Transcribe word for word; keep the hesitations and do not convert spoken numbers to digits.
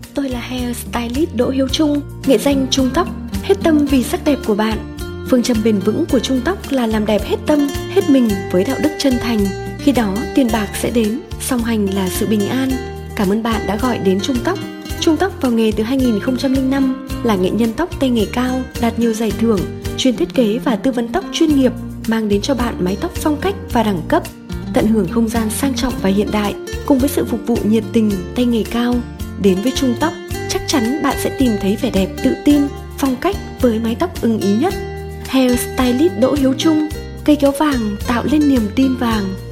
tôi là hair stylist Đỗ Hiếu Trung, nghệ danh Trung Tóc, hết tâm vì sắc đẹp của bạn. Phương châm bền vững của Trung Tóc là làm đẹp hết tâm, hết mình với đạo đức chân thành. Khi đó tiền bạc sẽ đến, song hành là sự bình an. Cảm ơn bạn đã gọi đến Trung Tóc. Trung Tóc vào nghề từ hai nghìn không trăm lẻ năm, là nghệ nhân tóc tay nghề cao, đạt nhiều giải thưởng, chuyên thiết kế và tư vấn tóc chuyên nghiệp, mang đến cho bạn mái tóc phong cách và đẳng cấp, tận hưởng không gian sang trọng và hiện đại, cùng với sự phục vụ nhiệt tình, tay nghề cao. Đến với Trung Tóc, chắc chắn bạn sẽ tìm thấy vẻ đẹp tự tin, phong cách với mái tóc ưng ý nhất. Hair Stylist Đỗ Hiếu Trung, cây kéo vàng tạo lên niềm tin vàng.